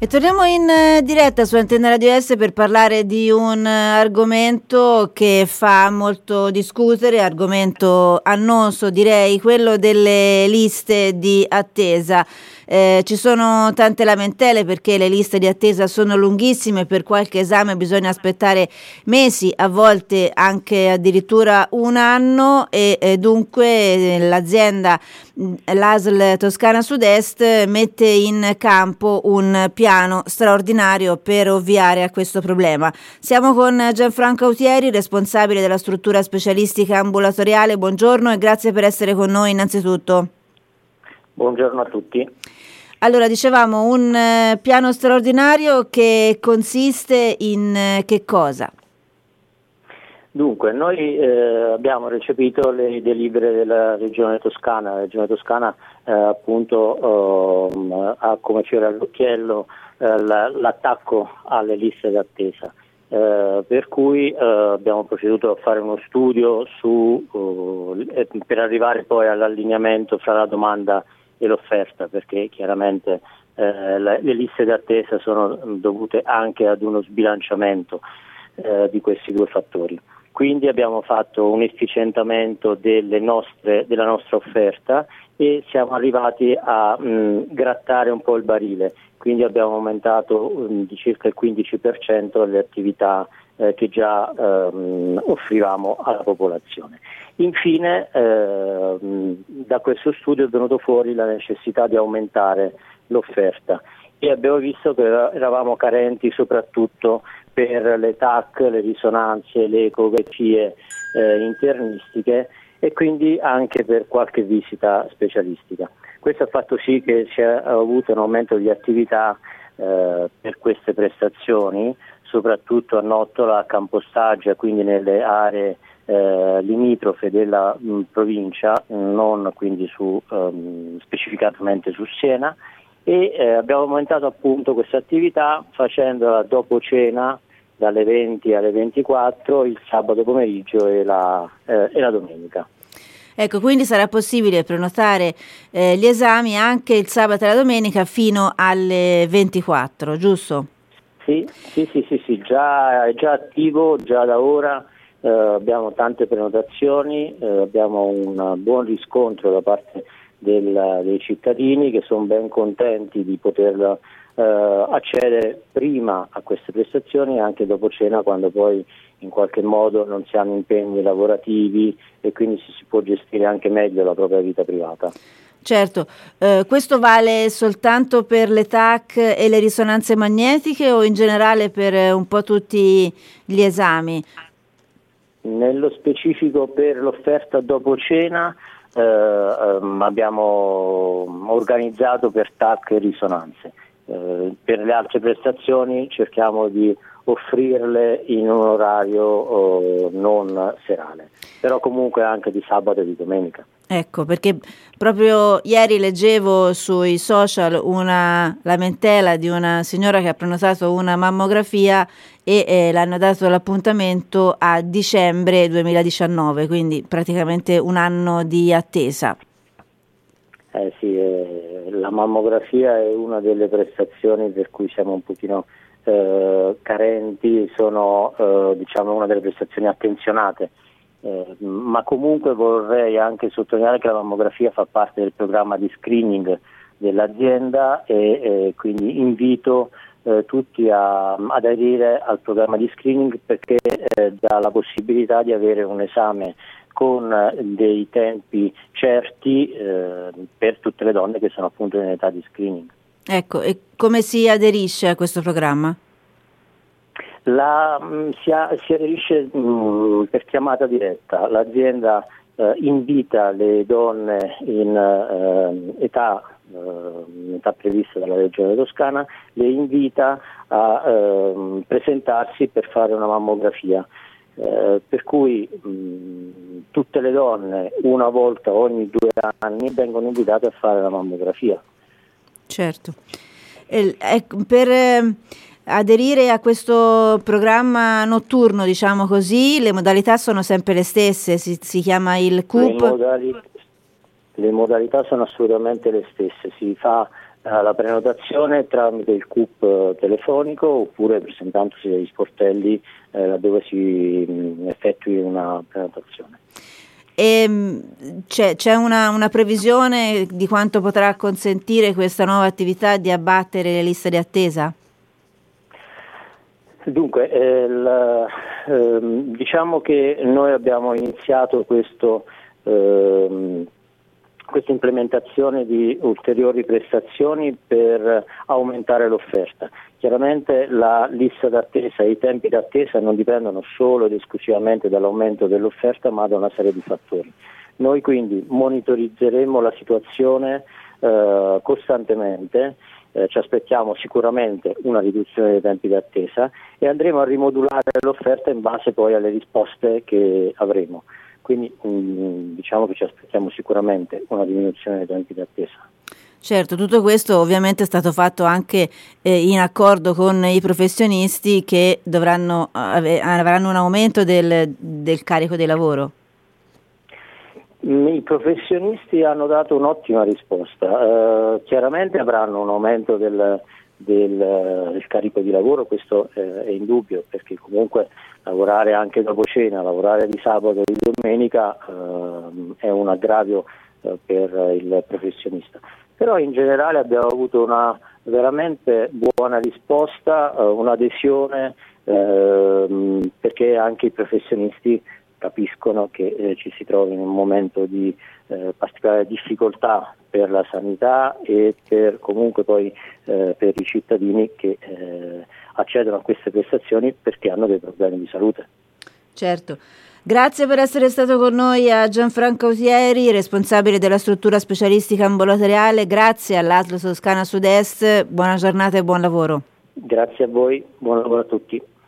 E torniamo in diretta su Antenna Radio S per parlare di un argomento che fa molto discutere, argomento annoso direi, quello delle liste di attesa. Ci sono tante lamentele perché le liste di attesa sono lunghissime, per qualche esame bisogna aspettare mesi, a volte anche addirittura un anno e dunque l'azienda, l'ASL Toscana Sud-Est, mette in campo un piano straordinario per ovviare a questo problema. Siamo con Gianfranco Autieri, responsabile della struttura specialistica ambulatoriale. Buongiorno e grazie per essere con noi innanzitutto. Buongiorno a tutti. Allora, dicevamo un piano straordinario che consiste in che cosa? Dunque, noi abbiamo recepito le delibere della Regione Toscana. La Regione Toscana appunto ha come fiore all'occhiello l'attacco alle liste d'attesa, per cui abbiamo proceduto a fare uno studio per arrivare poi all'allineamento fra la domanda e l'offerta, perché chiaramente le liste d'attesa sono dovute anche ad uno sbilanciamento di questi due fattori. Quindi abbiamo fatto un efficientamento della nostra offerta e siamo arrivati a grattare un po' il barile, quindi abbiamo aumentato di circa il 15% le attività che già offrivamo alla popolazione. Infine da questo studio è venuto fuori la necessità di aumentare l'offerta e abbiamo visto che eravamo carenti soprattutto per le TAC, le risonanze, le ecografie internistiche e quindi anche per qualche visita specialistica. Questo ha fatto sì che si è avuto un aumento di attività per queste prestazioni, soprattutto a Nottola, a Campostaggia, quindi nelle aree limitrofe della provincia, non quindi specificatamente su Siena, e abbiamo aumentato appunto questa attività facendola dopo cena dalle 20 alle 24 il sabato pomeriggio e la domenica. Ecco, quindi sarà possibile prenotare gli esami anche il sabato e la domenica fino alle 24, giusto? Sì, è già attivo, già da ora. Abbiamo tante prenotazioni, abbiamo un buon riscontro da parte dei cittadini che sono ben contenti di poter accedere prima a queste prestazioni e anche dopo cena, quando poi in qualche modo non si hanno impegni lavorativi e quindi si può gestire anche meglio la propria vita privata. Certo, questo vale soltanto per le TAC e le risonanze magnetiche o in generale per un po' tutti gli esami? Nello specifico per l'offerta dopo cena abbiamo organizzato per TAC e risonanze. Per le altre prestazioni cerchiamo di offrirle in un orario non serale, però comunque anche di sabato e di domenica. Ecco, perché proprio ieri leggevo sui social una lamentela di una signora che ha prenotato una mammografia e l'hanno dato l'appuntamento a dicembre 2019, quindi praticamente un anno di attesa. Sì, la mammografia è una delle prestazioni per cui siamo un pochino carenti, sono una delle prestazioni attenzionate. Ma comunque vorrei anche sottolineare che la mammografia fa parte del programma di screening dell'azienda e quindi invito tutti ad aderire al programma di screening, perché dà la possibilità di avere un esame con dei tempi certi per tutte le donne che sono appunto in età di screening. Ecco, e come si aderisce a questo programma? Si aderisce per chiamata diretta. L'azienda invita le donne in età prevista dalla Regione Toscana, le invita a presentarsi per fare una mammografia, per cui tutte le donne una volta ogni 2 anni vengono invitate a fare la mammografia. Certo. Per aderire a questo programma notturno, diciamo così, le modalità sono sempre le stesse, si chiama il CUP? Le modalità sono assolutamente le stesse, si fa la prenotazione tramite il CUP telefonico oppure presentandosi agli sportelli dove si effettui una prenotazione. E c'è una previsione di quanto potrà consentire questa nuova attività di abbattere le liste di attesa? Dunque, diciamo che noi abbiamo iniziato questa implementazione di ulteriori prestazioni per aumentare l'offerta. Chiaramente la lista d'attesa e i tempi d'attesa non dipendono solo ed esclusivamente dall'aumento dell'offerta, ma da una serie di fattori. Noi quindi monitorizzeremo la situazione costantemente, ci aspettiamo sicuramente una riduzione dei tempi d'attesa e andremo a rimodulare l'offerta in base poi alle risposte che avremo. Quindi diciamo che ci aspettiamo sicuramente una diminuzione dei tempi d'attesa. Certo, tutto questo ovviamente è stato fatto anche in accordo con i professionisti che avranno un aumento del carico di lavoro. I professionisti hanno dato un'ottima risposta, chiaramente avranno un aumento del carico di lavoro, questo è indubbio, perché comunque lavorare anche dopo cena, lavorare di sabato e di domenica è un aggravio per il professionista. Però in generale abbiamo avuto una veramente buona risposta, un'adesione, perché anche i professionisti capiscono che ci si trova in un momento di particolare difficoltà per la sanità e per comunque poi per i cittadini che accedono a queste prestazioni perché hanno dei problemi di salute. Certo. Grazie per essere stato con noi a Gianfranco Ausieri, responsabile della struttura specialistica ambulatoriale. Grazie all'ASL Toscana Sud-Est. Buona giornata e buon lavoro. Grazie a voi, buon lavoro a tutti.